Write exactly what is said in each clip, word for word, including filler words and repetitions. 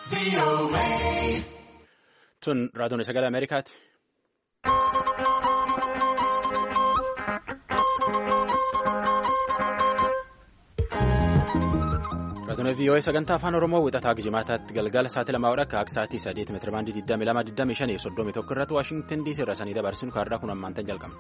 Tun raadiyoon sagalee Ameerikaati. Raadiyoon V O A sagantaa afaan Oromoo wixataa Jimaataatti galgala sa'aatii lamaa akka sa'aatii sadeeti meetira baandii digdamii lama digdamii shanii soddomii tokko irratti Waashingtan D C irraa sanii dabarsinu kaarraa kun ammaan tan jalqabna.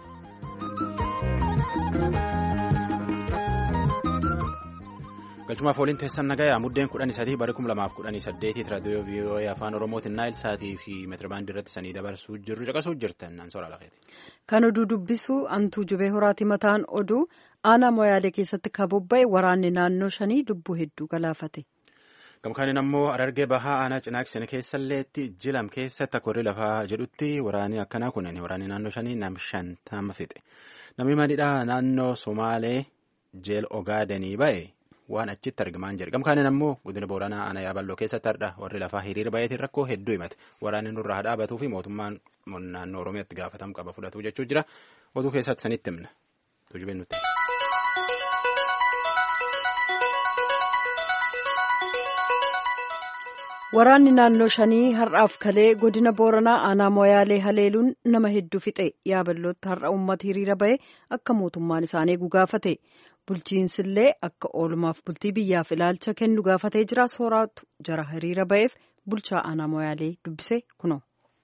Galchumaaf waliin teessan nagayaa muddeen kudhanii sadii bara kuma lamaaf kudhanii saddeetiit raadiyoo V O A afaan Oromootiin naayil sa'aatii fi meetira baandii irratti sanii dabarsuu jirru caqasuu jirtan ansooraa lafeeti. Kan oduu dubbisu antuu jubee horaati mataan oduu aanaa moyaalee keessatti kabobba'e waraanni naannoo shanii lubbuu hedduu galaafate. Gamkaaniin ammoo Harargee bahaa aanaa Cinaaksen keessalleetti jilam keessatti akka warri lafaa jedhutti waraanni akkanaa kun waraanni naannoo shanii nam shantama fixe. Namni madiidhaa naannoo Somaalee jeel Ogaadanii ba'e waan achitti argamaan jira. Gamkaaniin ammoo godina Booranaa aanaa Yaaballoo keessatti hardha warri lafaa hiriira baay'eetiin rakkoo hedduu himate. Waraanni nurraa haa dhaabatuu fi mootummaan naannoo Oromiyaatti gaafatamu qaba fudhatu jechuu jira. Oduu keessatti sanitti himna. Tujubeen nuti. Waraanni naannoo shanii har'aaf kalee godina Booranaa aanaa Moyaalee haleeluun nama hedduu fixe. Yaaballootti har'a uummata hiriira bahe akka mootummaan isaanii gugaafate. Bulchiinsillee akka oolmaaf bultii biyyaaf ilaalcha kennu gaafatee jira. Sooraatu jara hiriira baheef bulchaa aanaa Moyaalee dubbise kunoo.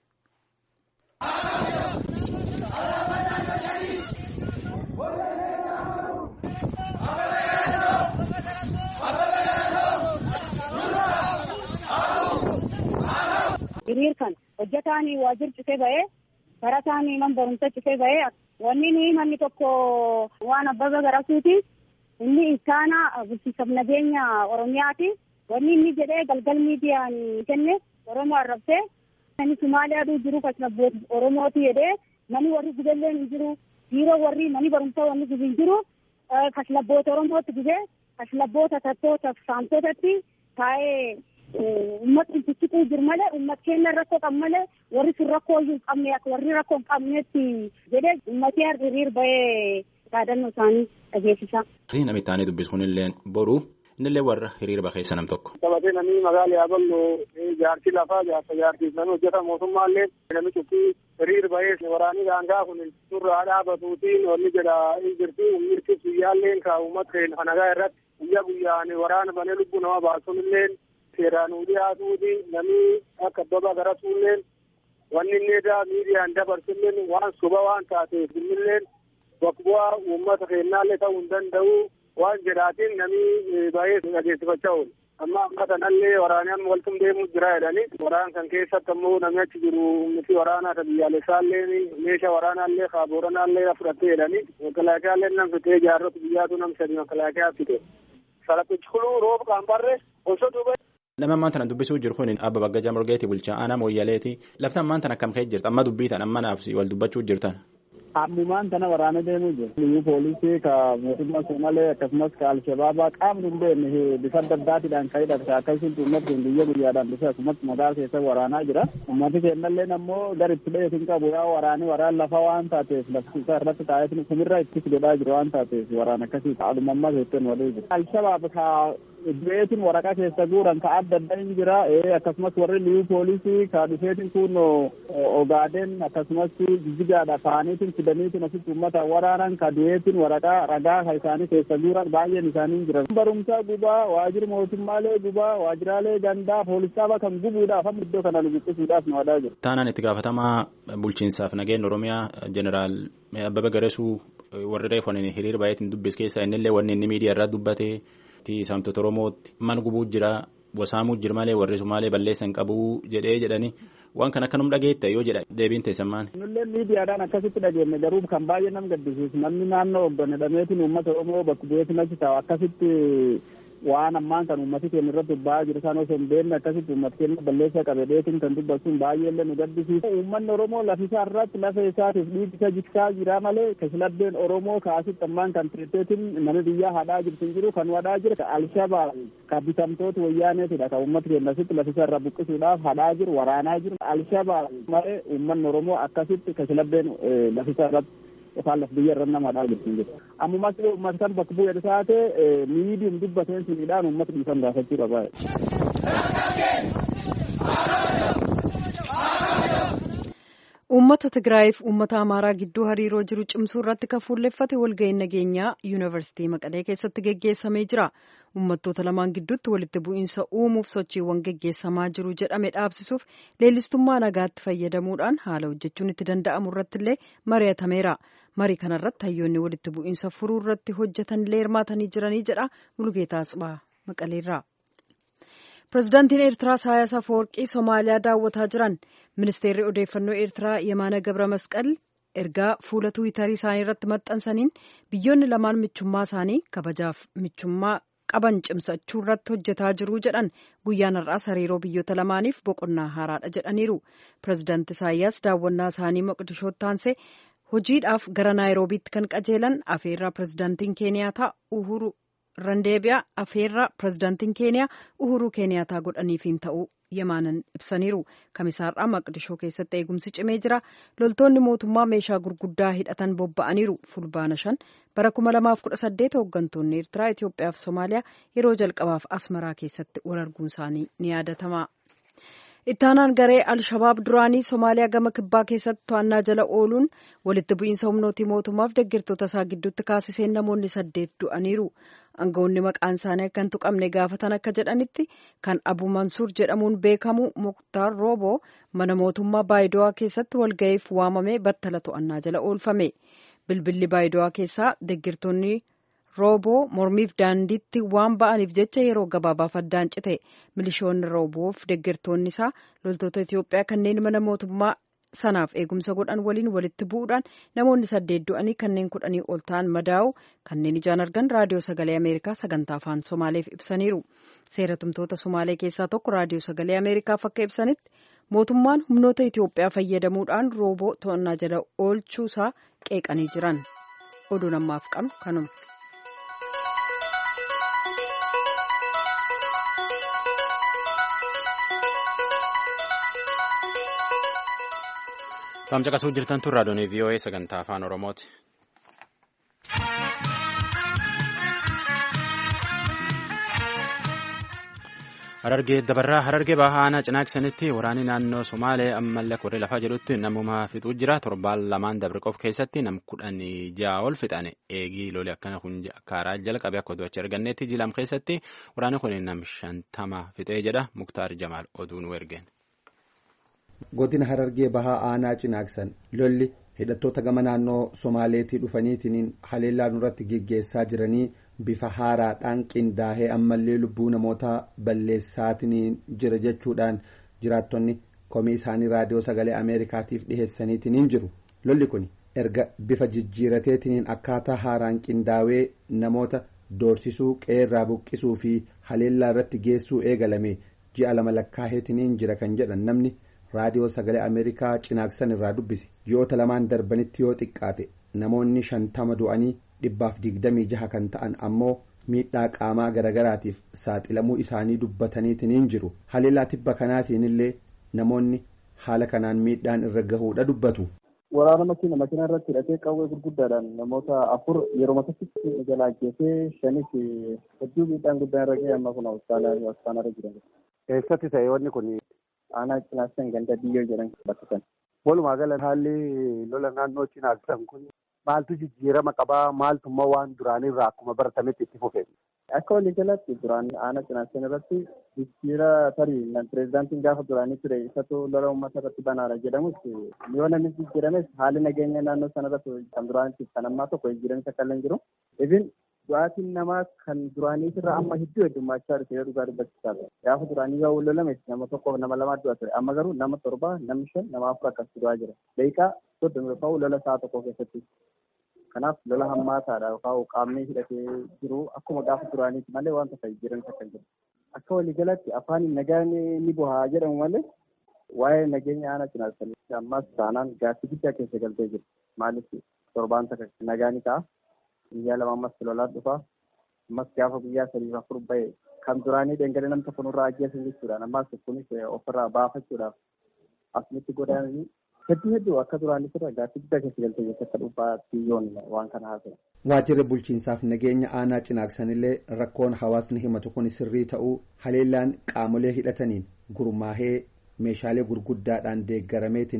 Hiriirkan hojjetaan waajjira citee bahee barataan man barumsa citee bahee wanni manni tokko waan abbaba garasuuti inni isaana bulchiinsa nageenya Oromiyaati. Wanni inni jedhee galgal miidiyaan kenne Oromoo arrabsee namni Somaaliyaa jiru kasnabbooti Oromooti jedhee namni warri gudelleen hin jiru biiroo warri namni barumsa wanni gubi hin jiru kasnabboota Oromootti gubee kasnabboota tattoota saamtotatti taa'ee uummatni itti jiru malee uummat keenya rakkoo qabu malee warri sun rakkoo hin qabne akka warri rakkoo hin qabneetti jedhee uummatee hiriir bahee yaadannoo isaanii dhageessisa. Namni taa'anii dubbisu kunillee boru innillee warra hiriira baheessa nam tokko. Taphatee namni magaalaa Yaaballoo jaarsi lafaa jaarsa jaarsiisanii hojjeta mootummaallee namni cuffii hiriir bahee waraanii daangaa kun surraa dhaabatuutiin wanni jedha hin jirti uummirti guyyaallee ka uummata keenya nagaa irratti guyyaa guyyaan waraana banee lubbuu nama baasunillee seeraan dhiyaatuuti namni akka abbaba garasuulleen wanni inni edaa miidiyaan dabarsulleen waan soba waan taateef innilleen bakka bu'aa uummata keenyaallee ta'uu hin danda'u waan jedhaatiin namni baay'ee dhageessifachaa oolu. Amma amma kanallee waraanaan waltum deemuu jira jedhanii waraan kan keessatti ammoo namni achi jiru miti waraanaa biyyaalessaallee meeshaa waraanaallee kaabooranaallee fudhattee jedhanii makalaakiyaallee nam fitee jaarrota biyyaatu nam sadi makalaakiyaa fite. Salaphichi kuluu rooba qaambarree osoo duuba. Nama ammaan tana dubbisuu jiru kun Abba Baggajaa Morgeetii bulchaa aanaa Mooyyaleeti. Lafti ammaan tana akkam ka'e jirta? Amma dubbiitan amma naaf wal dubbachuu jirtan. Ammumaan tana waraana deemuu jiru. Liyyuu poolisii ka mootummaa Somalee akkasumas ka Alshabaabaa qaamni hin beekne bifa adda addaatiidhaan ka'idha. Akkasumas uummatni guyyaa guyyaadhaan dhufe akkasumas magaalaa keessa waraanaa jira. Uummati keenyallee ammoo gara itti ba'ee hin qabu yaa waraanii waraan lafa waan taateef lafti isaa irratti taa'ee kumirra itti godhaa jiru waan taateef waraana akkasii dhaalummaa keessatti waduu jira. Alshabaab ka Du'eetiin waraqaa keessa guuran ka adda adda hin jira akkasumas warri liyyuu poolisii ka dhufeetiin kun Ogaadeen akkasumas jijjigaadha ta'aniitiin fidaniitiin asitti uummata waraanan ka du'eetiin waraqaa ragaa ka isaanii keessa guuran baay'een isaanii hin jiran. Barumsaa gubaa waajjira mootummaalee gubaa waajjiraalee gandaa poolisaaba kan gubuudhaaf amma iddoo kana lubuqqisuudhaaf nu wadaa jiru. Taanaan itti gaafatamaa bulchiinsaaf nageenya Oromiyaa jeneraal Abbabaa Garesuu warri reefanii hiriira baay'eetiin dubbis keessa innillee wanni inni miidiyaa irraa dubbate. Saamtota Oromootti man gubuu jira wasaamuu jira malee warri Sumaalee balleessan qabuu jedhee jedhanii waan kan akka num dhageetta yoo jedha deebiin teessammaan. Nullee miidiyaadhaan akkasitti dhageenne garuu kan baay'ee nam gaddisiisu namni naannoo hoggane dhameetiin uummata Oromoo bakka bu'eetiin achi taa'u akkasitti waan ammaan kan uummati keenya irratti ba'aa jiru isaan osoo hin beekne akkasitti uummati keenya balleessaa qabeedheetiin kan dubbatuun baay'eellee nu gaddisiisu. Uummanni Oromoo lafisaa irratti lafa isaatiif dhiibi isa jiksaa jira malee kashiladdeen Oromoo kaasitti ammaan kan tirteetiin nama biyyaa hadhaa jirtu hin jiru kan wadhaa jira ka Alshabaab ka bitamtoota wayyaaneetidha ka uummati keenya asitti lafisaa irraa buqqisuudhaaf hadhaa jiru waraanaa jiru Alshabaab malee uummanni Oromoo akkasitti kashiladdeen lafisaa irratti Ifaan laf biyya irra nama dhaa jirtu jiru. Ammumas uummata kan bakka bu'ee taate miidiin dubbateen sunidhaan uummata dhiisan gaafachuu qaba. uummata Tigraayiif uummata Amaaraa gidduu hariiroo jiru cimsuu irratti kan fuulleffate walga'iin nageenyaa yuunivarsiitii Maqalee keessatti geggeessamee jira. Uummattoota lamaan gidduutti walitti bu'iinsa uumuuf sochiiwwan geggeessamaa jiru jedhame dhaabsisuuf leellistummaa nagaatti fayyadamuudhaan haala hojjechuun itti danda'amu irratti illee mari'atameera. Marii kanarratti hayyoonni walitti bu'iinsa furuu irratti hojjetan illee hirmaatanii jiranii jedha Mulugeetaa Atsibaa Maqaleerraa. Pireezidaantiin Eertiraa Isaayyaas Afeworqii Somaaliyaa daawwataa jiran. Ministeerri odeeffannoo Eertiraa Yemaana Gabra Masqal ergaa fuula Tiwiitarii isaanii irratti maxxansaniin biyyoonni lamaan michummaa isaanii kabajaaf michummaa qaban cimsachuu irratti hojjetaa jiru jedhan. Guyyaan har'aas hariiroo biyyoota lamaaniif boqonnaa haaraadha jedhaniiru. Pireezidaanti Isaayyaas daawwannaa isaanii Moqdishootti aansee hojiidhaaf gara Naayiroobiitti kan qajeelan afeerraa pireezidaantiin Keeniyaa Uhuru Randeebiyaa afeerraa pireezidaantiin Keeniyaa Uhuru Keeniyaataa godhaniifiin ta'uu Yemaanan ibsaniiru. Kamisaarraa Maqdishoo keessatti eegumsi cimee jira. Loltoonni mootummaa meeshaa gurguddaa hidhatan bobba'aniiru. Fulbaana shan bara kuma lamaaf kudha saddeet hooggantoonni Eertiraa, Itoophiyaa fi Somaaliyaa yeroo jalqabaaf Asmaraa keessatti wal arguun isaanii ni yaadatama. Ittaanaan garee Alshabaab duraanii Somaaliyaa gama kibbaa keessatti to'annaa jala ooluun walitti bu'iinsa humnootii mootummaaf deeggartoota isaa gidduutti kaasiseen namoonni saddeet du'aniiru. Aangawoonni maqaan isaanii akka hin tuqamne gaafatan akka jedhanitti kan Abu Mansuur jedhamuun beekamu Muktaar Rooboo mana mootummaa Baayidowaa keessatti walga'iif waamamee battala to'annaa jala oolfame. Bilbilli Baayidowaa keessaa deeggartoonni Rooboo mormiif daandiitti waan ba'aniif jecha yeroo gabaabaaf addaan cite. Milishoonni Rooboof deeggartoonni isaa loltoota Itoophiyaa kanneen mana mootummaa sanaaf eegumsa godhan waliin walitti bu'uudhaan namoonni saddeet du'anii kanneen kudhanii ol ta'an madaa'u kanneen ijaan argan raadiyoo sagalee Ameerikaa sagantaa afaan Somaaleef ibsaniiru. Seeratumtoota Somaalee keessaa tokko raadiyoo sagalee Ameerikaaf akka ibsanitti mootummaan humnoota Itoophiyaa fayyadamuudhaan Rooboo to'annaa jala oolchuusaa qeeqanii jiran. Oduun ammaaf qabnu kanuma. Saamca qasuu jirtan tun raadiyoon V O A sagantaa afaan Oromooti. Harargee dabarraa Harargee bahaa aanaa Cinaaksanitti waraanni naannoo Somaalee ammallee koree lafaa jedhutti namuma fixuu jira. Torbaan lamaan dabre qofa keessatti nam kudhanii ja'a ol fixane. Eegii lolii akkana kun karaa jalqabee akka oduu achi arganneetti jilam keessatti waraanni kun nam shantama fixee jedha. Muktaar Jamaal oduu nu ergeen. Godina Harargee bahaa aanaa Cinaaksan lolli hidhattoota gama naannoo Somaaleetii dhufaniitiin haleellaa nurratti geggeessaa jiranii bifa haaraadhaan qindaa'ee ammallee lubbuu namoota balleessaatiin jira jechuudhaan jiraattonni komii isaanii raadiyoo sagalee Ameerikaatiif dhiheessaniitiin jiru. Lolli kun erga bifa jijjiirateetiin akkaataa haaraan qindaa'ee namoota doorsisuu qeerraa buqqisuu fi haleellaa irratti geessuu eegalame ji'a lama lakkaa'eetiin jira kan jedhan namni. Raadiyoo sagalee Ameerikaa Cinaaksan irraa dubbise ji'oota lamaan darbanitti yoo xiqqaate namoonni shantama du'anii dhibbaaf digdamii jaha kan ta'an ammoo miidhaa qaamaa garagaraatiif saaxilamuu isaanii dubbataniitiin jiru. Haleellaa tibba kanaatiin illee namoonni haala kanaan miidhaan irra gahuudha dubbatu. Waraana makiina makiina irratti hidhatee qawwee gurguddaadhaan namoota afur yeroo matatti jalaa geessee shanis hedduu miidhaan guddaan irra ga'e amma kun hospitaala jiran. Eessatti ta'e wanni kun? Aanaa Cinaaksan ganda biyyoo jedhan bakka sana. Walumaa gala haalli lola naannoo Cinaaksan kun maaltu jijjiirama qabaa maaltummaa waan duraanii irraa akkuma baratametti itti fufee? Akka walii galatti duraan aanaa Cinaaksan irratti jijjiira tarii pireezidaantiin gaafa duraanii ture isatu lola uummata irratti banaadha jedhamus yoo namni jijjiirames haalli nageenya naannoo sana irratti kan duraanitti kan ammaa tokko jijjiiramis akka illee jiru. Ifin du'aatiin namaa kan duraanii irraa amma hedduu heddummachaa dhufe yoo dhugaa dubbachiisaa gaafa duraanii yoo lolame nama tokkoof nama lamaa du'a ture amma garuu nama torba namni shan nama afur akkasii du'aa jira daqiiqaa soddoma yookaan lola sa'a tokko keessatti kanaaf lola hammaataadha yookaan qaamni hidhatee jiru akkuma gaafa duraaniiti malee waan tokko jijjiiranis akka jiru akka waliigalatti afaan nagaan ni bu'aa jedhamu malee waa'ee nageenya aanaa Cinaaksan ammas taanaan gaaffii guddaa keessa galtee jiru maaliif torbaan takka nagaan ta'a. Guyyaa lama ammas lolaan dhufaa ammas gaafa guyyaa sadiif afur ba'e kan duraanii dhangala'ee nam tokko nurraa ajjeesan jechuudhaan ammas kunis ofirraa baafachuudhaaf asumatti godaananii hedduu hedduu akka duraanii irra gaaffii guddaa keessa galtee jecha akka dhuunfaa biyyoon waan kana haasa'e. Waajjirri bulchiinsaaf nageenya aanaa Cinaaksan illee rakkoon hawaasni himatu kun sirrii ta'uu haleellaan qaamolee hidhataniin gurmaahee meeshaalee gurguddaadhaan deeggarameetiniin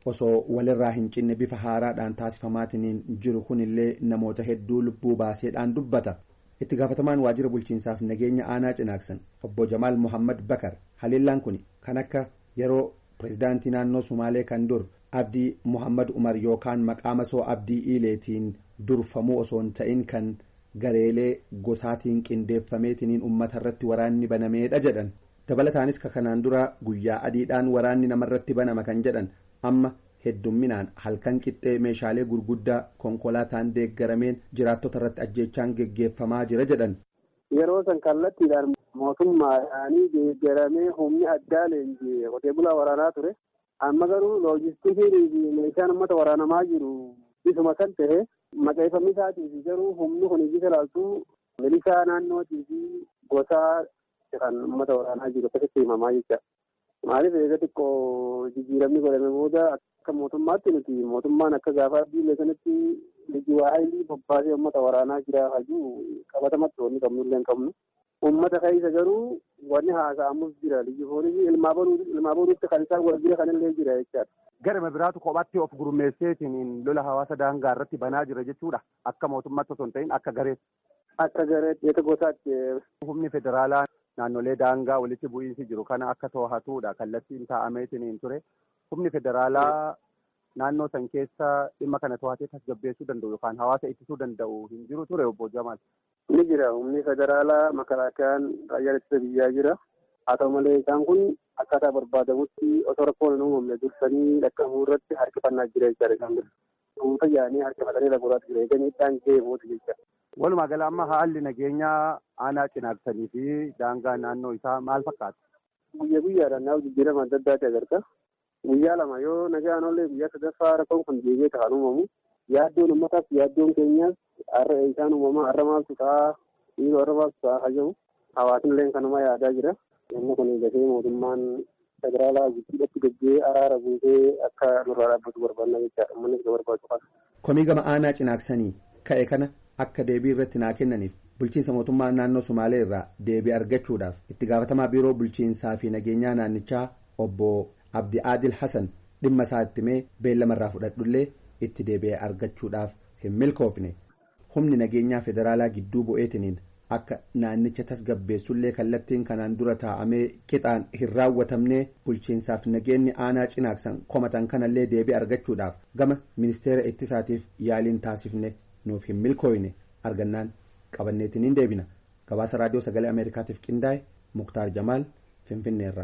osoo walirraa hin cinne bifa haaraadhaan taasifamaatiin jiru kunillee namoota hedduu lubbuu baaseedhaan dubbata. itti gaafatamaan waajjira bulchiinsaaf nageenya aanaa Cinaaksan obbo Jamaal Muhammad Bakar haleellaan kun kan akka yeroo pirezidaantii naannoo Sumaalee kan dur Abdii Muhammad Umar yookaan maqaa masoo Abdii Iileetiin durfamuu osoo hin ta'in kan gareelee gosaatiin qindeeffameetiin uummata irratti waraanni banameedha jedhan. dabalataanis ka kanaan dura guyyaa adiidhaan waraanni namarratti banama kan jedhan amma heddumminaan halkan qixxee meeshaalee gurguddaa konkolaataan deeggarameen jiraattota irratti ajjeechaan geggeeffamaa jira jedhan. Yeroo san kallattiidhaan mootummaadhaanii deeggaramee humni addaa leenjii qotee bulaa waraanaa ture. Amma garuu loojistiikii fi meeshaan uummata waraanamaa jiru isuma kan ta'e maqeeffamni isaatii fi garuu humni kun itti ilaaltu milishaa naannootii fi gosaa kan uummata waraanaa jiru akkasitti himamaa jecha. Maaliif eega xiqqoo jijjiiramni godhame booda akka mootummaatti nuti mootummaan akka gaafa biyya sanatti lijiwaayilii bobbaasee uummata waraanaa jira hajuu qabatamatti wanni qabnullee hin qabnu. Uummata keessa garuu wanni haasa'amus jira lijifoonii ilmaa boruutti kan isaan wajjira kanillee jira jechaadha. Garuma biraatu kophaatti of gurmeesseetiin lola hawaasa daangaa irratti banaa jira jechuudha. Akka mootummaatti osoo hin ta'in akka gareetti. Akka gareetti eega gosaatti. Humni federaalaa naannolee daangaa walitti bu'iinsi jiru kana akka to'atuudha kallattiin taa'ameetiin ture. Humni federaalaa naannoo san keessa dhimma kana to'atee tasgabbeessuu danda'u yookaan hawaasa ittisuu danda'u hin jiru ture obbo Jamaal. Ni jira humni federaalaa makalaakayaan raayyaa ittisa biyyaa jira. Haa ta'u malee isaan kun akkaataa barbaadamutti osoo rakkoon hin uumamne dursanii dhaqqabuu irratti harkifannaa jira jechaadha isaan bira. Dhuunfa yaa'anii harkifatanii laguuraatti jira eeganii idhaan deemuuti jecha. Walumaa gala amma haalli nageenyaa aanaa Cinaaksanii fi daangaa naannoo isaa maal fakkaata? Guyyaa guyyaadhaan naaf jijjiirama adda addaati agarta. Guyyaa lama yoo nagaan ollee guyyaa sadaffaa rakkoon kun deebi'ee ta'an uumamu yaaddoon uummataaf yaaddoon keenyaas har'a isaan uumamaa har'a maaltu ta'a dhiiroo har'a maaltu ta'a hajamu hawaasnillee kanuma yaadaa jira. Namni kun eegatee mootummaan federaalaa guddiidhatti gaggee araara buusee akka nurraa dhaabbatu barbaadna jechaadha. Uummanni isa barbaadu qaba. Komii gama aanaa Cinaaksanii ka'e kana akka deebii irratti naa kennaniif bulchiinsa mootummaa naannoo Sumaalee irraa deebii argachuudhaaf itti gaafatamaa biiroo bulchiinsaa fi nageenyaa naannichaa obbo Abdi Adil Hassan dhimma isaa itti mee beellamarraa fudhadhullee itti deebi'ee argachuudhaaf hin milkoofne. Humni nageenyaa federaalaa gidduu bu'eetiniin akka naannicha tasgabbeessullee kallattiin kanaan dura taa'amee qixaan hin raawwatamne bulchiinsaaf nageenyi aanaa Cinaaksan komatan kanallee deebii argachuudhaaf gama ministeera ittisaatiif yaaliin taasifne nuuf hin milkooyne argannaan qabanneetiin hin deebina. Gabaasa raadiyoo sagalee Ameerikaatiif qindaa'e Muktaar Jamaal Finfinneerraa.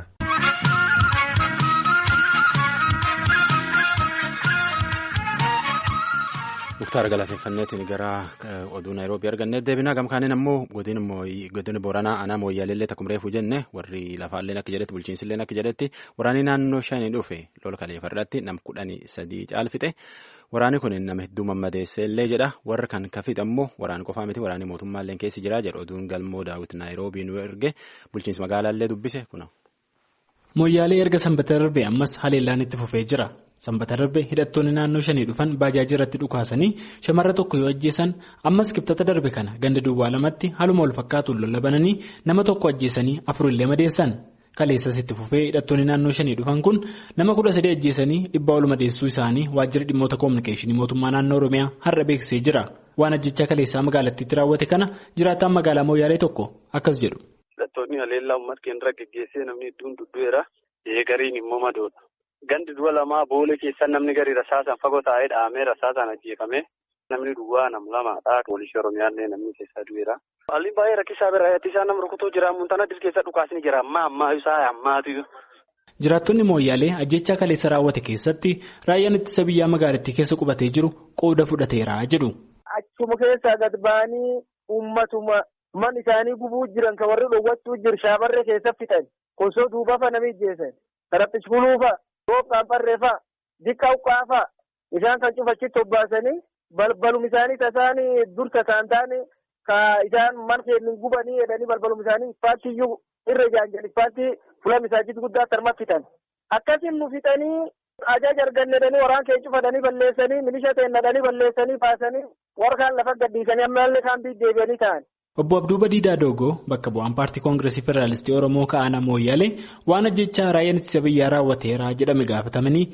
Muktaar galateeffanneetiin gara oduu Naayiroobii argannee deebinaa gamkaaniin ammoo godina Booranaa aanaa Mooyyaallee takkum reefuu jenne warri lafaalleen akka jedhetti bulchiinsilleen akka jedhetti waraanni naannoo shanii dhufe lola kaleeffarratti nam kudhanii sadii caalfite waraanni kun nama hedduu mammadeesseellee jedha warra kan kafiit ammoo waraana qofaa miti waraanni mootummaalleen keessi jira jedha oduun galmoo daawwit Naayiroobii nu erge bulchiinsi magaalaallee dubbise kuna. Mooyyaalee erga sanbata darbe ammas haleellaan itti fufee jira. Sanbata darbe hidhattoonni naannoo shanii dhufan baajaaji irratti dhukaasanii shamarra tokko yoo ajjeesan ammas kibxata darbe kana ganda duwwaa lamatti haluma wal fakkaatuun lola bananii nama tokko ajjeesanii afurillee madeessan. Kaleessas itti fufee hidhattoonni naannoo shanii dhufan kun nama kudha sadii ajjeesanii dhibbaa ol madeessuu isaanii waajjira dhimmoota koominikeeshinii mootummaa naannoo Oromiyaa har'a beeksisee jira. Waan ajjechaa kaleessaa magaalattiitti raawwate kana jiraataan magaalaa Mooyyaalee tokko akkas jedhu. Hidhattoonni haleellaa uummata keenya geggeessee namni hedduun duddu'eera. Eegariin immoo madoodha. Gandi duwwaa lamaa boolee keessa namni gadi rasaasaan fagoo taa'ee dhahamee rasaasaan ajjeefame namni duwwaa nam lamaadha. Poolisii Oromiyaallee namni keessaa du'eera. Haalli baay'ee rakkisaa biraatti isaan nama rukutuu jira. Muntana dir keessa dhukaasni jira. Ammaa ammaa isaa ammaatu. Jiraattonni Mooyyaalee ajjechaa kaleessa raawwate keessatti raayyaan ittisa biyyaa magaalattii keessa qubatee jiru qooda fudhateera jedhu. Achuma keessaa gad ba'anii uummatuma man isaanii gubuu jiran kan warri dhowwachuu jiru shaabarree keessa fixan. Kosoo duubafa namni ijjeessan. Karaphichi buluufa. Roobkaan barreeffaa dikkaa uqqaafaa isaan kan cufachitti obbaasanii balbalum isaanii tasaanii dur tasaan taane ka isaan man keenya gubanii jedhanii balbalum isaanii ispaaltii iyyuu irra ijaanjan ispaaltii fuula misaajitti guddaa tarma fitan. Akkasiin nu fixanii ajaja argannedhanii waraan kee cufatanii balleessanii milisha teennadhanii balleessanii baasanii warkaan lafa gadhiisanii ammallee kaan deebi'anii ta'an. Obbo Abduu Badiidaa Doogoo bakka bu'aan paartii Koongireesii Federaalistii Oromoo ka'aana Mooyyaalee waan ajjechaa raayyaan ittisa biyyaa raawwateera jedhame gaafatamanii.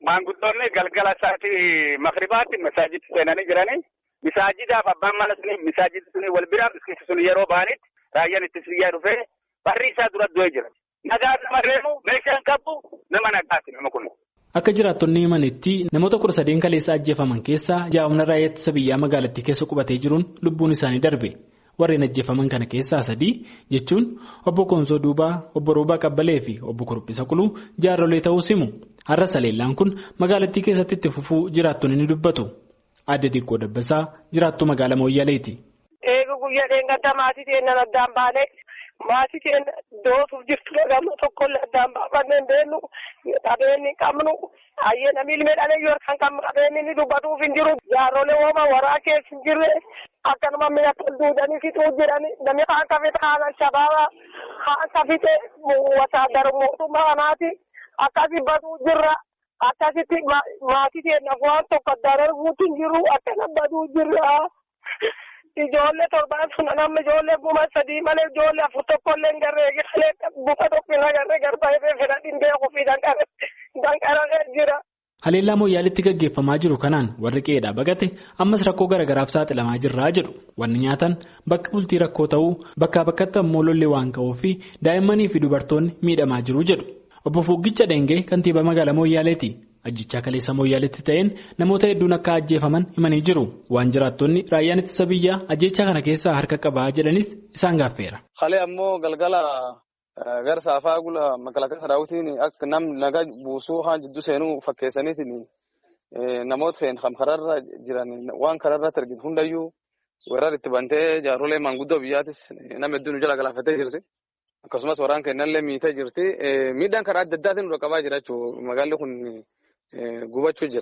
maanguddoonni galgala isaatii makribaatti masaajitti seenanii jiranii misaajidaaf abbaan mana suni misaajidni suni wal biraa miskiisi suni yeroo ba'anitti raayyaan ittisa biyyaa dhufee barri isaa dura du'ee jira. Nagaan nama reemu meeshaan qabu nama nagaati nama kun. Akka jiraattonni himanitti namoota kudha sadeen kaleessa ajjeefaman keessaa ja'a raayyaa ittisa biyyaa magaalattii keessa qubatee jiruun lubbuun isaanii darbe. Warreen ajjeefaman kana keessaa sadii jechuun obbo Koonsoo Duubaa, obbo Roobaa Qabbalee fi obbo Kuruphisa Quluu jaarrolee ta'uu himu. Har'a Saleellaan kun magaalattii keessatti itti fufuu jiraattonni ni dubbatu. Adde Diqqoo Dabbasaa jiraattuu magaalaa Mooyyaleeti. Eega guyyaa dheengaddaa maatii keenya addaan baanee maatii keenya dootuuf jirtu gamma tokkollee addaan baafannee beellu qabeenyi qabnu hayyee namni ilmee dhalee yoo kan qabnu qabeenyi ni dubbatuuf hin jiru jaarrolee hooma waraa keessa hin jirre akkanuma mi'a duudanii fixuu jirani namni kaan kafite kaan shabaaba kaan kafite wasaadara mootummaa kanaati akkasii baduu jirra. Akkasitti maatii keenyaaf waan tokko addaan arguutti hin jiru akkana baduu jirra. Ijoollee torbaan sun namni ijoollee kuma sadii malee ijoollee afur tokkollee hin garree galee buka tokko hin agarree garbaa ifee fedhadhiin beekuu fi danqararee jira. Haleellaa Mooyyaaleetti gaggeeffamaa jiru kanaan warri qe'eedhaa baqate ammas rakkoo garagaraaf saaxilamaa jirraa jedhu. Wanni nyaatan bakka bultii rakkoo ta'uu bakkaa bakkatti ammoo lolli waan ka'uu fi daa'immanii fi dubartoonni miidhamaa jiru jedhu. Obbo Fuuggicha Dengee kantiibaa magaalaa Mooyyaaleeti. Ajjechaa kaleessa Mooyyaaleetti ta'een namoota hedduun akka ajjeefaman himanii jiru. Waan jiraattonni raayyaan ittisa biyyaa ajjechaa kana keessaa harka qabaa jedhanis isaan gaaffeera. Halee ammoo galgala gara saafaa gula magaalaa Saraawutiin akka namni nagaa buusuu haan jidduu seenuu fakkeessaniitiin namoota kan kararra jiran waan kararratti argitu hundayyuu weerar itti bantee jaarrolee maanguddoo biyyaatis nama hedduun jala galaafatee jirti. Akkasumas waraan kennallee miitee jirti. Miidhaan karaa adda addaatiin dura qabaa jira jechuudha. Magaalli kun gubachuu jira.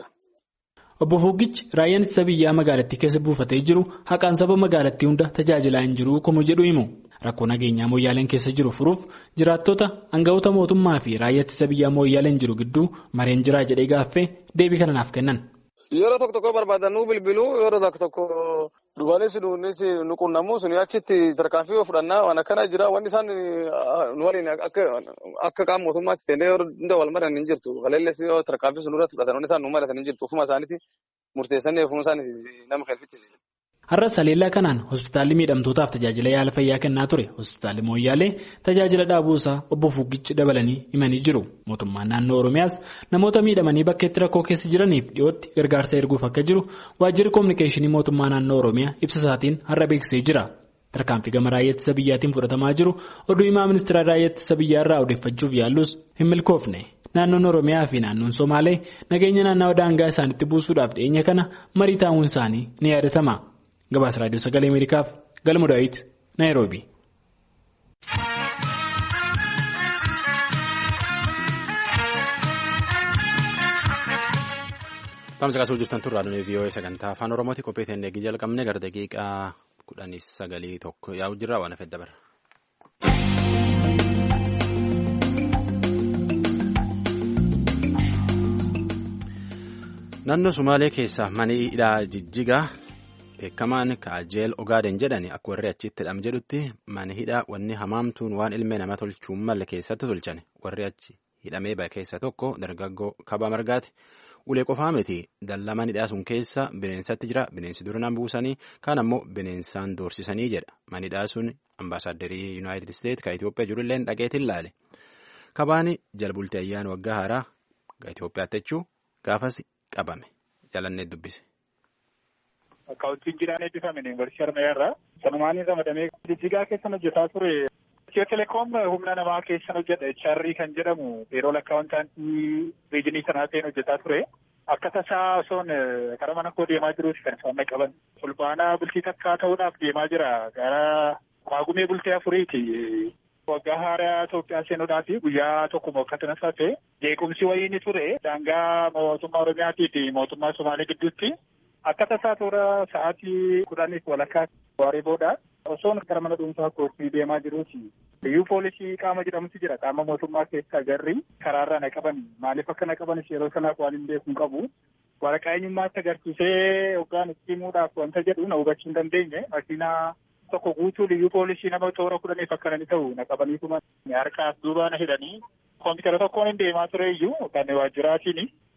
Obbo Fuuggichi raayyaan ittisa biyyaa magaalattii keessa buufatee jiru haqaan saba magaalattii hunda tajaajilaa hin jiru komuu jedhu himu. Rakkoo nageenyaa Mooyyaaleen keessa jiru furuuf jiraattota aangawoota mootummaa fi raayyaa ittisa biyyaa Mooyyaaleen jiru gidduu mareen jiraa jedhee gaaffee deebii kana naaf kennan. Yeroo tokko tokko barbaadanuu bilbiluu yeroo tokko tokko dhugaanis nuunis nu qunnamuu suni achitti tarkaanfii fudhannaa waan akkana jira wanni isaan nu waliin akka akka qaama mootummaatti ta'ee hunda wal maran hin jirtu. Kaleellis yoo tarkaanfii sun irratti fudhatan wanni isaan nu maratan hin jirtu. Ufuma isaaniitti murteessanii ofuma isaaniitti nama kalfichisi. Har'a Saleellaa kanaan hospitaalli miidhamtootaaf tajaajila yaala fayyaa kennaa ture. Hospitaalli Mooyyaalee tajaajila dhaabuusaa obbo Fuuggichi dabalanii himanii jiru. Mootummaan naannoo Oromiyaas namoota miidhamanii bakka itti rakkoo keessa jiraniif dhiyootti gargaarsa erguuf akka jiru waajjirri koominikeeshinii mootummaa naannoo Oromiyaa ibsa isaatiin har'a beeksisee jira. Tarkaanfii gama raayyaa ittisa biyyaatiin fudhatamaa jiru oduu himaa ministeera raayyaa ittisa biyyaa irraa odeeffachuuf yaallus hin milkoofne. Naannoon Oromiyaa fi naannoon Somaalee nageenya naannawaa daangaa isaaniitti buusuudhaaf dhiyeenya kana marii taa'uun isaanii ni yaadatama. Gabaasa Raadiyoo Sagalee Ameerikaaf Galma Daawit Naayiroobii. Taamsa kaasuu jirtan turraa dhufee V O A sagantaa afaan Oromooti qophii teennee eegi jalqabne gara daqiiqaa kudhanii sagalii tokko yaa'u jirra waan hafedda bara. Naannoo Sumaalee keessaa maniidhaa Jijjigaa beekamaan Kaajeel Ogaaden jedhani akka warri achitti hidham jedhutti mani hidhaa wanni hamaamtuun waan ilmee nama tolchuun malle keessatti tolchan warri achi hidhamee bahe keessa tokko dargaggoo Kabaa Margaati. Ulee qofaa miti dallaa manidhaa sun keessa bineensatti jira. Bineensi duraan buusanii kaan ammoo bineensaan doorsisanii jedha. Manidhaa sun ambaasaaddarii Yuunaayitid Isteet ka Itoophiyaa jirullee dhaqeetiin laale. Kabaan jalbultii ayyaana waggaa haaraa ga Itoophiyaatti jechuu gaafas qabame. Jalannee dubbise. Akka wajjin jiraan eebbifame yuunivarsiitii Harmayyaarraa sanumaanii ramadamee Jijjigaa keessan hojjetaa ture. Itiyoo telekoom humna namaa keessan hojjedha. H R kan jedhamu yeroo lakkaa'amtaantii riijinii sanaa ta'een hojjetaa ture. Akka tasaa osoon karaa mana koo deemaa jiruuti kan isaan qaban. Fulbaanaa bultii takkaa ta'uudhaaf deemaa jira. Gara maagumee bultii afuriiti. Waggaa haaraa Itoophiyaa seenuudhaaf guyyaa tokkuma akkatana taate jeequmsi wayii ni ture. Daangaa mootummaa Oromiyaatii fi mootummaa Somaalee gidduutti. Akka tasaa toora sa'aatii kudhaniif walakkaa waaree booda osoon gara mana dhuunfaa kootti deemaa jiruuti. Biyyuu poolisii qaama jedhamutu jira. Qaama mootummaa keessaa garri karaarraa na qaban. Maaliif akka na qabanis yeroo sanaaf waan hin beeku hin qabu. Waraqaa eenyummaatti agarsiisee hoggaan itti himuudhaaf wanta jedhu na hubachuu hin dandeenye. Makiinaa tokko guutuu biyyuu poolisii nama toora kudhaniif akkana ni ta'u na qabaniituma harkaaf duuba na hidhanii. Koompitara tokkoon hin deemaa ture iyyuu kan waajjiraatiin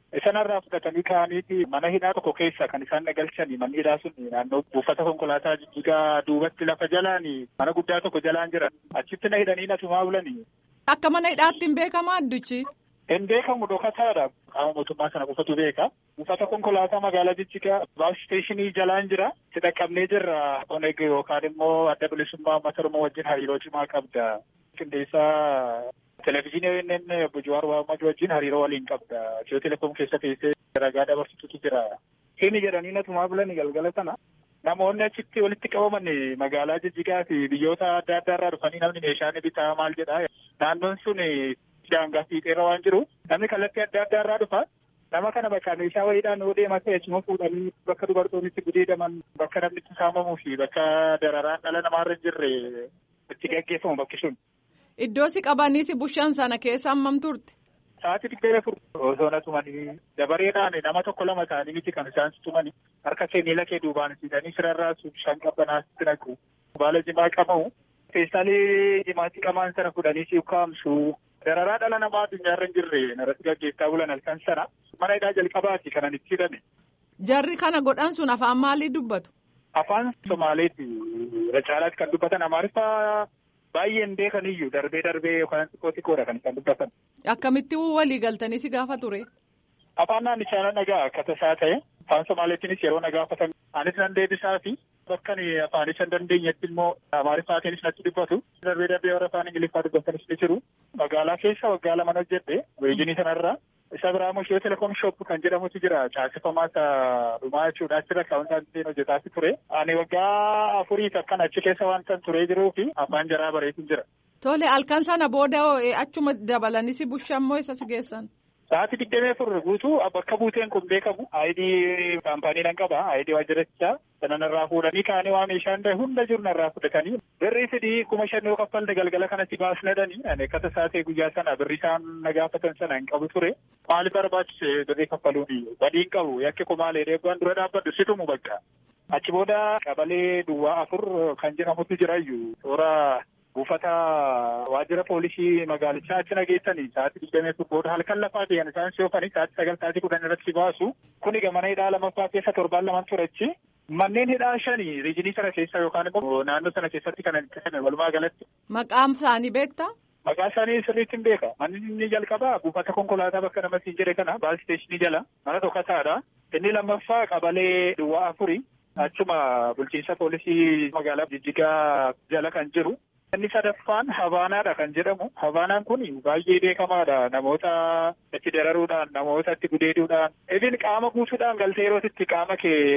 Sanarraa fudhatanii ka'aniiti mana hidhaa tokko keessa kan isaan nagalchanii manni hidhaa sun naannoo buufata konkolaataa Jijjigaa duubatti lafa jalaanii mana guddaa tokko jalaan jira. Achitti na hidhanii natumaa bulanii. Akka mana hidhaatti hin beekamaa addichi? Hin beekamu dhokataadha. Qaama mootummaa sana qofatu beeka. Buufata konkolaataa magaalaa Jijjigaa baas isteeshinii jalaan jira. Itti dhaqqabnee jirra. Oneg yookaan immoo adda bilisummaa uummata Oromoo wajjin hariiroo cimaa qabda. Qindeessaa Televezyiinii Bujuwaar Waammaji wajjin hariiroo waliin qabda. Itiyoo telekoom keessa teessee ragaa dabarsitutu jira. Hini jedhanii natumaa bulanii galgala sana. Namoonni achitti walitti qabaman magaalaa Jijjigaa fi biyyoota adda addaa irraa dhufanii namni meeshaan bitaa maal jedhaa. Naannoon sun daangaa fiixeerra waan jiru. Namni kallattii adda addaa irraa dhufa. Nama kana bakka meeshaa wayiidhaan yoo deemaa ta'e achuma fuudhanii bakka dubartoonni gudeedaman bakka namni itti saamamuu fi bakka dararaan dhala namaarra hin jirre itti gaggeeffamu bakki sun. Iddoo si qabanii si bushan sana keessa hammam turte? Sa'aatii digdamii afur osoo na tumanii dabareedhaan nama tokko lama ta'anii miti kan isaan tumanii harka kee miila kee duubaan siidanii sirarraa shan qabbanaatti naqu. Baala jimaa qabamu feestaalii jimaatti qaban sana fudhanii si ukkaamsu. Dararaa dhala namaa addunyaarra hin jirre narratti gaggeessaa bulan halkan sana mana hidhaa jalqabaati kanan itti hidhame. Jarri kana godhan sun afaan maalii dubbatu? Afaan Somaaleeti. Irra caalaatti kan dubbatan Amaariffaa baay'een beekan iyyuu darbee darbee yookaan xiqqoo xiqqoodha kan isaan dubbatan. Akkamitti walii galtanii si gaafa ture? Afaan naannichaa nagaa akka tasaa ta'e afaan Somaaleetiinis yeroo na gaafatan anis nan deebisaa fi bakka afaanis hin dandeenyetti immoo Amaariffaatiinis natti dubbatu. Darbee darbee warra afaan Ingiliffaa dubbatanis ni jiru. Magaalaa keessa waggaa lama hojjedhe weejinii sanarraa. Isa biraa immoo Itiyoo telekoom shop kan jedhamutu jira. Caasifamaa isaa dhumaa jechuudha. Achirra kaawwantaan hojjetaa ture. Ani waggaa afuriif akkan achi keessa wanta turee jiruu fi afaan jaraa bareetiin jira. Tole halkan sana booda achuma dabalanii si bushan moo isa si geessan? Sa'aatii digdamii afur guutuu bakka buuteen kun beekamu aayidii kaampaaniidhaan qaba. Aayidii waajjirichaa sanan irraa fuudhanii kaanii waa meeshaan hunda jiru irraa fudhatanii birrii fidii kuma shan yoo kaffalte galgala kanatti baasnadhanii ani akka tasaatee guyyaa sana birrii isaan na gaafatan sana hin qabu ture. Maaliif barbaachise birrii kaffaluuni? Badii hin qabu yakki kumaalee deebi'an dura dhaabbadhu situmu bakka. Achi booda qabalee duwwaa afur kan jedhamutu jirayyuu toora buufata waajjira poolisii magaalichaa achi nageessanii sa'aatii digdamii afur booda halkan lafaa ta'an isaan si'oofanii sa'aatii sagal sa'aatii kudhan irratti baasu. Kuni mana hidhaa lamaffaa keessa torbaan lamaan turechi. Manneen hidhaa shanii riijinii sana keessa yookaan immoo naannoo sana keessatti kan itti walumaa galatti. Maqaan isaanii beektaa? Maqaan isaanii sirriitti hin beeka. Manni inni jalqabaa buufata konkolaataa bakka namatti hin jedhe kana baas isteeshinii jala mana tokkotaadha. Inni lammaffaa qabalee duwwaa afuri achuma bulchiinsa poolisii magaalaa Jijjigaa jala kan jiru. Inni sadaffaan Habaanaadha kan jedhamu. Habaanaan kun baay'ee beekamaadha. Namoota itti dararuudhaan, namoota itti gudeeduudhaan, even qaama guutuudhaan galtee yeroo itti qaama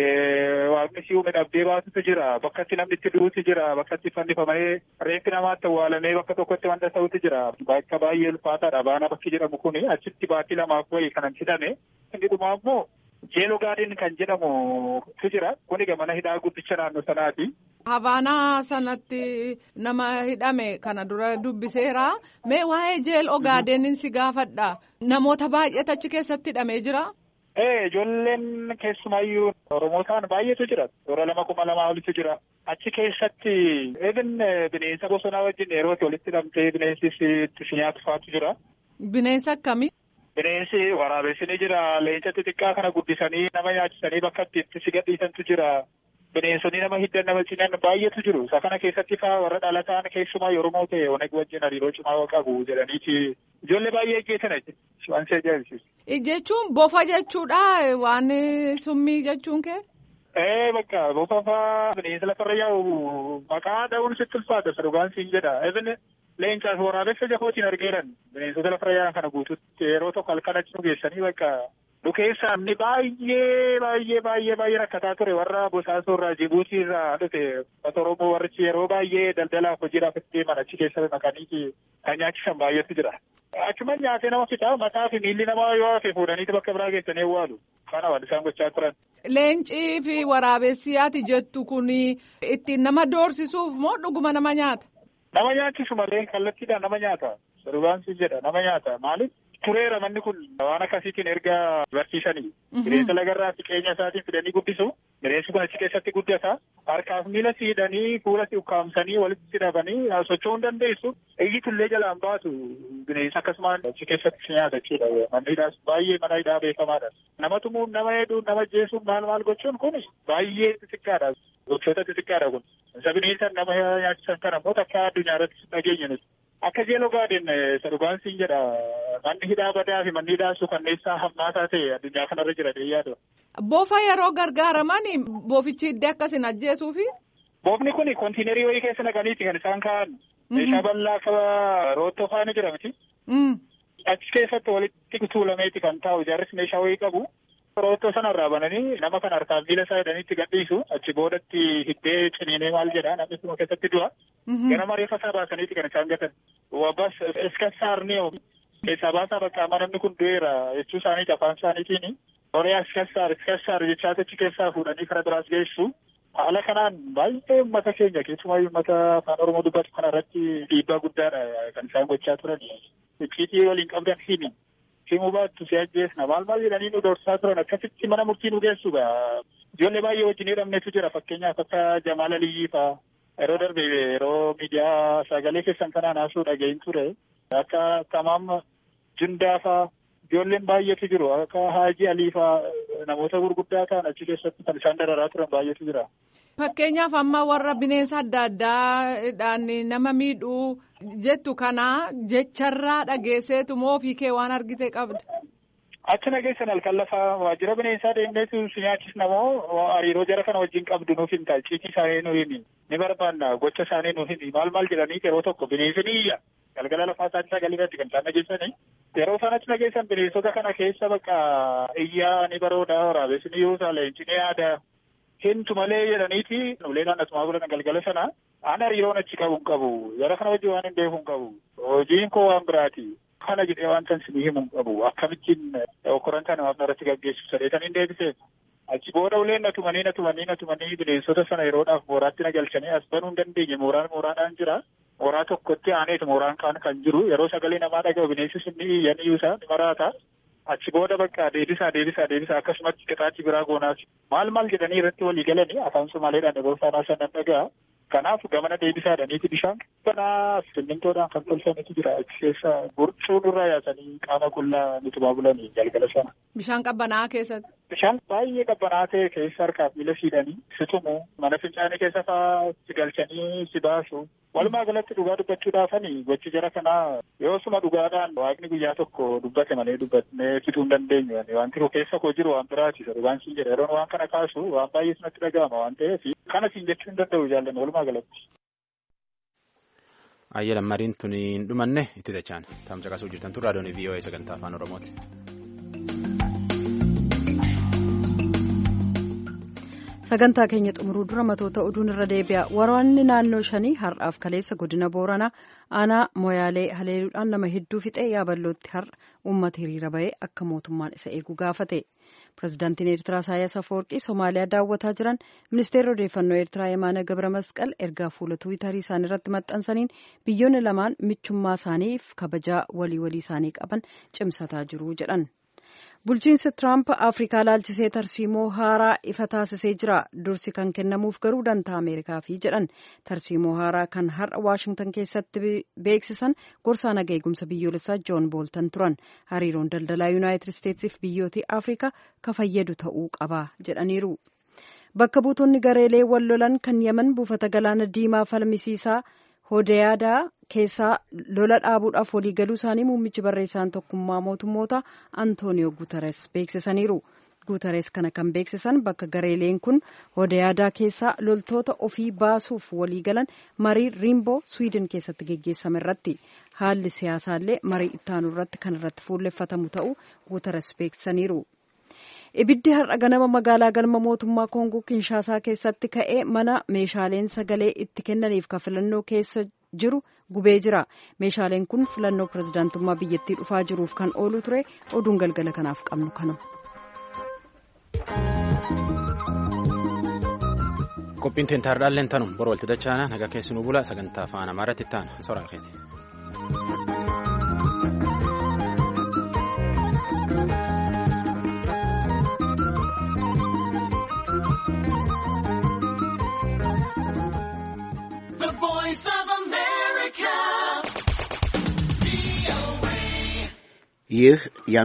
kee waaqni si uume dhabdee baasutu jira. Bakka itti namni itti du'utu jira. Bakka itti fannifamee reeffi namaatti awwaalamee bakka tokkotti wanta ta'utu jira. Bakka baay'ee ulfaataadha. Habaanaa bakki jedhamu kun achitti baatii lamaaf wayii kanan hidhame. Inni dhumaa immoo Jeeloo gaadiin kan jedhamutu jira. Kuni mana hidhaa guddicha naannoo sanaati. Habaanaa sanatti nama hidhame kana dura dubbiseera. Mee waa'ee jeeloo gaadiin si gaafadha. Namoota baay'eetu achi keessatti hidhamee jira. Ee ijoolleen keessumaayyuu Oromootaan baay'eetu jira. Toora lama kuma lamaa olitu jira. Achi keessatti even bineensa bosonaa wajjin yeroo walitti hidhamtee bineensis itti si nyaatu faatu jira. Bineensa akkamii? Bineensi waraabessi ni jira. Leenca xixiqqaa kana guddisanii nama nyaachisanii bakka itti si gadhiisantu jira. Bineensonni nama hiddan nama cinan baay'eetu jiru. Isa kana keessatti faa warra dhalataan keessumaa Oromoo ta'e Oneg wajjin hariiroo cimaa qabu jedhaniiti. Ijoollee baay'ee ejjeetan waan si ajaa'ibsiisu. Jechuun bofa jechuudha waan summii jechuun kee? Ee bakka bofa faa bineensa lafarra yaa'u maqaa dha'uun sitti ulfaata dhugaan siin jedha. Even leencaaf waraabessa jafootiin argeeran bineensota lafarra yaa'an kana guututti yeroo tokko halkan achi nu geessanii bakka Dukeessaan ni baay'ee baay'ee baay'ee baay'ee rakkataa ture warra Bosaasoo irraa Jibuutii irraa dhufe ummata Oromoo warrichi yeroo baay'ee daldalaaf hojiidhaaf itti deeman achi keessa naqanii kan nyaachisan baay'eetu jira. Achuma nyaatee nama fixaa mataa fi miilli namaa yoo hafe fuudhaniiti bakka biraa geessanii awwaalu. Kana waan isaan gochaa turan. Leencii fi waraabessi ati jettu kun ittiin nama doorsisuuf moo dhuguma nama nyaata? Nama nyaachisu malee kallattiidhaan nama nyaata. Sarubaan si jedha nama nyaata. Maaliif? tureera manni kun waan akkasiitiin erga barsiisanii. Bineensa lagarraa siqeenya isaatiin fidanii guddisu. Bineensi kun achi keessatti guddata. Harkaaf miila siidhanii fuula si ukkaamsanii walitti hidhamanii socho'uu hin dandeessu. Iyyitullee jalaan baatu bineensa akkasumaan achi keessatti si nyaata jechuudha. Manni hidhaas baay'ee mana hidhaa beekamaadha. Nama tumuun, nama heeduun, nama jeesuun maal maal gochuun kun baay'ee xixiqqaadha. Gochoota xixiqqaadha kun. Isa bineensa nama nyaachisan kana immoo takka addunyaa irratti dhageenya nuti. Akka jeeloo gaadeen isa dhugaan siin jedha manni hidhaa badaa fi manni hidhaa suukanneessaa hammaataa ta'e addunyaa kanarra jira yaadu. Boofa yeroo gargaaraman boofichi iddoo akkasiin ajjeesuufi. Boofni kun kontiinerii wayii keessa naqaniiti kan isaan kaa'an. Meeshaa bal'aa akka roottoo faana jira miti. Achi keessatti walitti tuulameeti kan taa'u ijaarris meeshaa wayii qabu. Roottoo sanarraa bananii nama kan harkaan miila isaa hidhaniitti gadhiisu achi boodatti hiddee ciniinee maal jedha namni sun keessatti du'a. Gara mareefa isaa baasaniiti kan isaan gatan. Wabbas iska saarnee keessaa baasaa bakka amma namni kun du'eera jechuu isaaniiti afaan isaaniitiin. Horii iska saar iska saar jechaa achi keessaa fuudhanii karaa biraas geessu. Haala kanaan baay'ee uummata keenya keessumaa uummata afaan Oromoo dubbatu kanarratti dhiibbaa guddaadha kan isaan gochaa turan. Icciitii waliin qabdan himi. Himuu baattu si ajjeesna maal maal jedhanii nu doorsaa turan akkasitti mana murtii nu geessu ijoollee baay'ee wajjin hidhamnetu jira fakkeenyaaf akka Jamaal Aliyyii fa'aa yeroo darbe yeroo miidiyaa sagalee keessan kanaan haasuu dhaga'in ture akka Tamaam Jundaa fa'aa ijoolleen baay'eetu jiru akka Haajii Alii fa'aa namoota gurguddaa ta'an achi keessatti kan isaan dararaa turan baay'eetu jira. Fakkeenyaaf amma warra bineensa adda addaadhaan nama miidhuu jettu kana jecharraa dhageesseetu moo ofii kee waan argite qabda? Achi nageessan halkan lafaa waajjira bineensaa deemneetu si nyaachisna moo hariiroo jara kana wajjin qabdu nuuf hin ta'a ciitii isaanii nu himi ni barbaanna gocha isaanii nu himi maal maal jedhanii yeroo tokko bineensi ni iyya galgala lafaa isaanii sagalee irratti kan isaan nageessanii yeroo isaan achi nageessan bineensota kana keessa bakka iyyaa ni barooda waraabessi ni yuusa leenci ni yaada. Hintu malee jedhaniiti uleedhaan asumaa godhan galgala sana aan hariiroon achi qabu hin qabu jara kana wajjin waan hin beeku hin qabu hojiin koo waan biraati kana jedhee waan tan sinii himu hin qabu akkamittiin okkorantaa namaaf narratti gaggeessu sadeetan hin deebiseef achi booda uleen natumanii natumanii natumanii bineensota sana yeroodhaaf mooraatti na galchanii as banuu hin dandeenye mooraan mooraadhaan jira mooraa tokkotti aaneetu mooraan kaan kan jiru yeroo sagalee namaa dhaga'u bineensi sun ni iyya ni yuusa ni maraata. Achi booda bakka deebisaa deebisaa deebisaa akkasumatti qixaachi biraa goonaas maal maal jedhanii irratti walii galanii afaan Somaaleedhaan dabarsaanaa sanan dhagaa. Kanaaf gamana deebisaadhaniiti bishaan qabbanaa simmintoodhaan kan tolfametu jira achi keessa burcuu nurraa yaasanii qaama qullaa nutumaa bulanii galgala sana. Bishaan qabbanaa keessatti. Bishaan baay'ee qabbanaa ta'e keessa harkaaf miila siidhanii si tumu mana fincaanii keessa fa'aa si galchanii si baasu. Walumaa galatti dhugaa dubbachuudhaafanii gochi jara kanaa yoo suma dhugaadhaan waaqni guyyaa tokko dubbate malee dubbatnee fixuu hin dandeenyu wanti koo keessa koo jiru waan biraati dhugaan siin jedha yeroon waan kana kaasu waan baay'ee sinatti dhaga'ama waan ta'eef kana siin jechuu hin danda'u jaallanne walumaa galatti. Ayyee lammariin tun hin dhumanne itti dachaan taamsa qasuu jirtan tun raadiyoon V O A sagantaa afaan Oromooti. Sagantaa keenya xumuruu dura matoota oduun irra deebi'a. Waraanni naannoo shanii har'aaf kaleessa godina Booranaa aanaa Moyaalee haleeluudhaan nama hedduu fixee yaaballootti har'a uummata hiriira bahee akka mootummaan isa eegu gaafate. Pireezidaantiin Eertiraa Isaayyaas Afeworqii Somaaliyaa daawwataa jiran ministeerri odeeffannoo Eertiraa Yemaana Gabra Masqal ergaa fuula Tiwiitarii isaanii irratti maxxansaniin biyyoonni lamaan michummaa isaaniif kabajaa walii walii isaanii qaban cimsataa jiru jedhan. Bulchiinsi Tiraamp Afrikaa laalchisee tarsiimoo haaraa ifa taasisee jira. Dursi kan kennamuuf garuu dantaa Ameerikaafi jedhan. Tarsiimoo haaraa kan har'a Waashingtan keessatti beeksisan gorsaa nagaa eegumsa biyyoolessaa Joon Booltan turan. Hariiroon daldalaa Yuunaayitid Isteetsiif biyyoota Afrikaa ka fayyadu ta'uu qaba jedhaniiru. Bakka buutonni gareelee wal lolan kan Yemen buufata galaana diimaa falmisiisaa Hodeyaadaa keessaa lola dhaabuudhaaf waliigaluu isaanii muummichi barreessaan tokkummaa mootummoota Antooniyoo Guuteres beeksisaniiru. Guuteres kana kan beeksisan bakka gareeleen kun Hodeyaadaa keessaa loltoota ofii baasuuf waliigalan marii Riimboo Swiidin keessatti geggeessame irratti haalli siyaasaallee marii ittaanu irratti kan irratti fuulleffatamu ta'uu Guuteres beeksisaniiru. Ibiddi har'a ganama magaalaa galma mootummaa Koongoo Kinshaasaa keessatti ka'ee mana meeshaaleen sagalee itti kennaniif ka filannoo keessa jiru gubee jira. Meeshaaleen kun filannoo pirezidaantummaa biyyattii dhufaa jiruuf kan oolu ture. Oduun galgala kanaaf qabnu kanuma. Qophiin teentaardhaalleen tanum bor walti dachaana nagaa keessinuu bula sagantaa afaan amaaraatti ta'an soraa keeti. ይህ